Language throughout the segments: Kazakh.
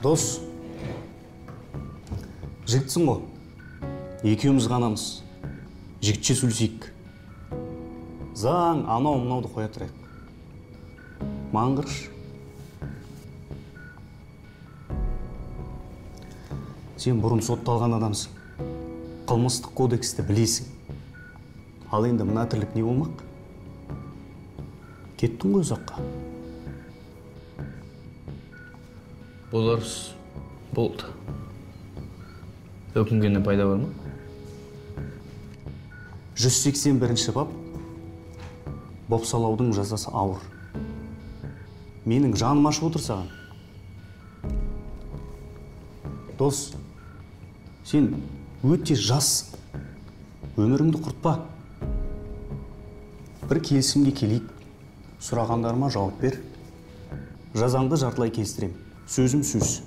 Дос, жігітсің ғой, екеуміз ғанамыз, жігітше сөйлесейік. Заң анау-мынауды қоя тұрайық. Маған қарашы. Сен бұрын сотталған адамсың. Қылмыстық кодексті білесің. Ал енді мына тірлік не болмақ? Кеттің ғой ұзаққа. Боларыз, болды. Өкінгеннен пайда бар ма? 181-ші бап. Бопсалаудың жазасы ауыр. Менің жаным ашып отыр саған. Дос, сен өте жассың. Өміріңді құртпа. Бір келісімге келейік. Сұрағандарыма жауап бер. Жазаңды жартылай кестірем. Сөзім сөз.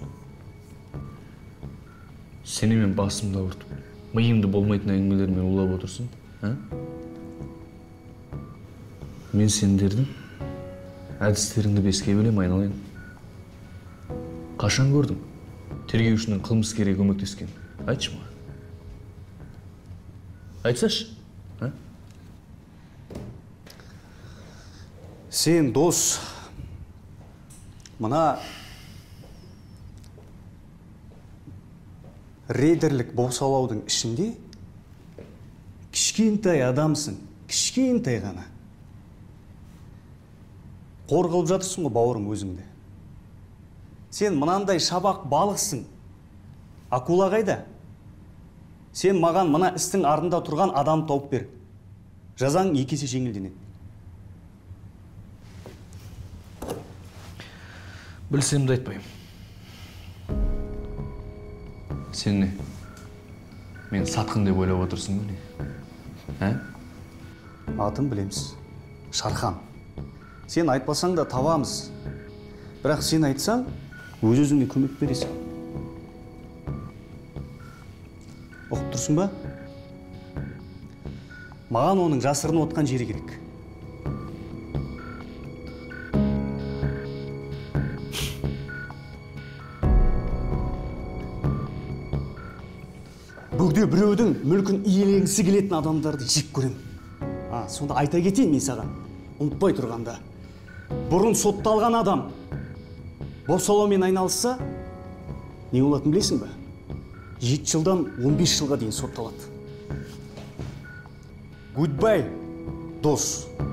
Сені мен басымды ауыртып, миымды болмайтын әңгімелермен улап отырсың, а? Мен сендердің әдістеріңді беске бөлем айналайын. Қашан көрдің? Тергеушінің қылмыскерге көмектескен. Айтшы маған. Айтсашы, а? Сен, дос, мына рейдерлік бопсалаудың ішінде кішкентай адамсың, кішкентай ғана. Қор қылып жатырсың ғой бауырым өзіңді. Сен мынандай шабақ балықсың. Акула қайда? Сен маған мына істің артында тұрған адам тауып бер. Жазаң 2 есе жеңілденеді. Білсемді айтпайым. Сен не? Мен сатқын деп ойлап отырсың ба не? Атын білеміз. Шархан. Сен айтпасаң да табамыз. Бірақ сен айтсаң, өз-өзіңе көмек бересің. Оқып тұрсың ба? Маған оның жасырын отқан жері керек. Бөгде біреудің мүлкін иеленгісі келетін адамдарды жек көрем. Сонда айта кетейін мен саған. Ұмытпай тұрғанда. Бұрын сотталған адам бопсалаумен айналысса, не болатынын білесің бе? 7 жылдан 15 жылға дейін сотталады. Goodbye, дос.